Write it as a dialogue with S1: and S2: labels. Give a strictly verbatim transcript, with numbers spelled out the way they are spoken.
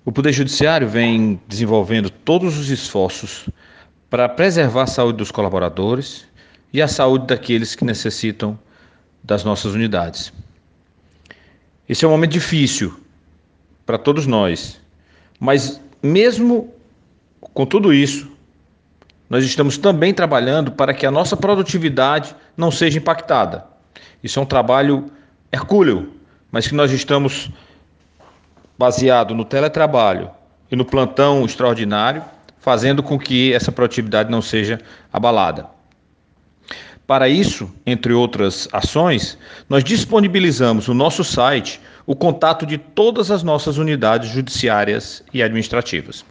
S1: O Poder Judiciário vem desenvolvendo todos os esforços para preservar a saúde dos colaboradores e a saúde daqueles que necessitam das nossas unidades. Esse é um momento difícil para todos nós, mas mesmo com tudo isso, nós estamos também trabalhando para que a nossa produtividade não seja impactada. Isso é um trabalho hercúleo, mas que nós estamos baseado no teletrabalho e no plantão extraordinário, fazendo com que essa produtividade não seja abalada. Para isso, entre outras ações, nós disponibilizamos no nosso site o contato de todas as nossas unidades judiciárias e administrativas.